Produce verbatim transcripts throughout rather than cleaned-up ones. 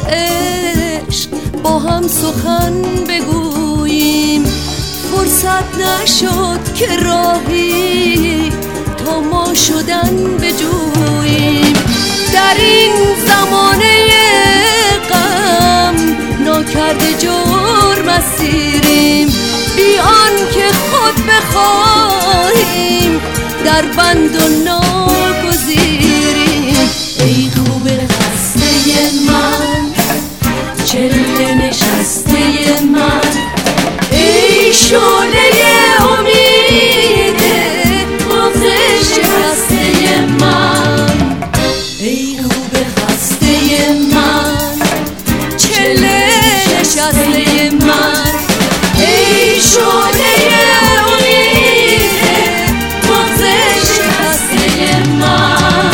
عشق با هم سخن بگوییم. فرصت نشد که راهی تا ما شدن بجوییم. در این زمانه غم ناکرده جرم اسیریم، بی آن که خود بخواهیم در بند و ناگزیریم. ای خوب خسته من، چله نشسته من، ای شعله امید بغض شکسته من. ای خوب خسته من، چله نشسته من، ای شعله امید بغض شکسته من.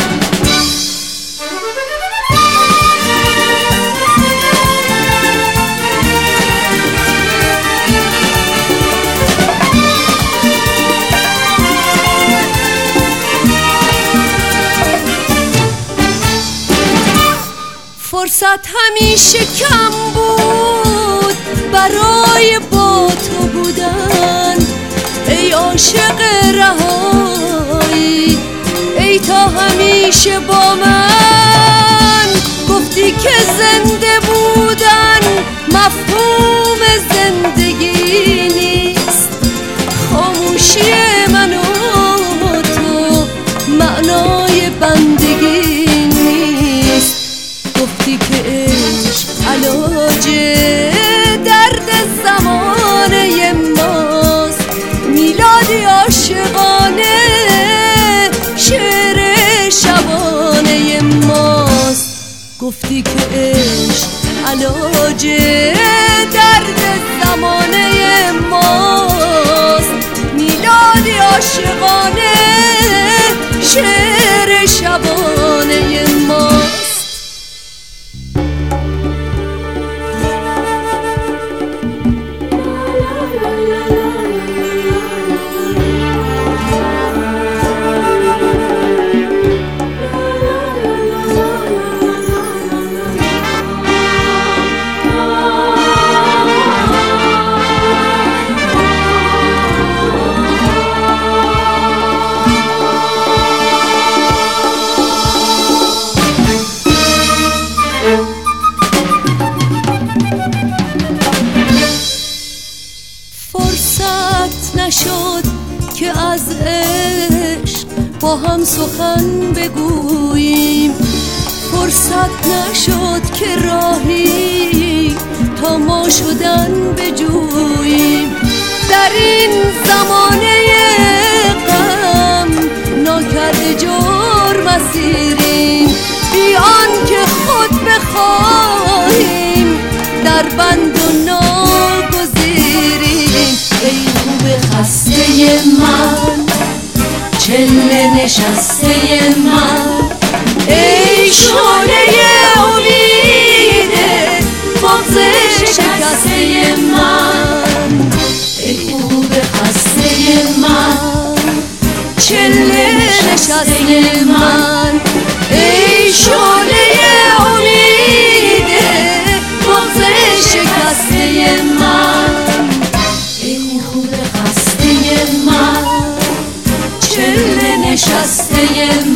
فرصت همیشه کم بود برای با تو بودن. ای عاشق رهایی، ای تا همیشه با من. گفتی که زنده بودن مفهوم زندگی نیست، خاموشی من و تو معنای بندگی نیست. گفتی که عشق علاج درد زمانه ماست، میلادی عاشقانه شعر شبانه ماست. گفتی که عشق علاج درد زمانه ماست، میلادی عاشقانه شعر شبانه ماست. نشد که از عشق با هم سخن بگوییم. فرصت نشد که راهی تا ما شدن بجوییم. در این زمانه غم ناکرده جرم اسیریم، بی آن که خود بخواهیم در بند و ناگزیریم. ای خوب خسته من، چله نشسته من، ای شعله امید بغض شکسته من. ای خوب خسته من، چله نشسته من، ای شعله امید بغض شکسته من. نشسته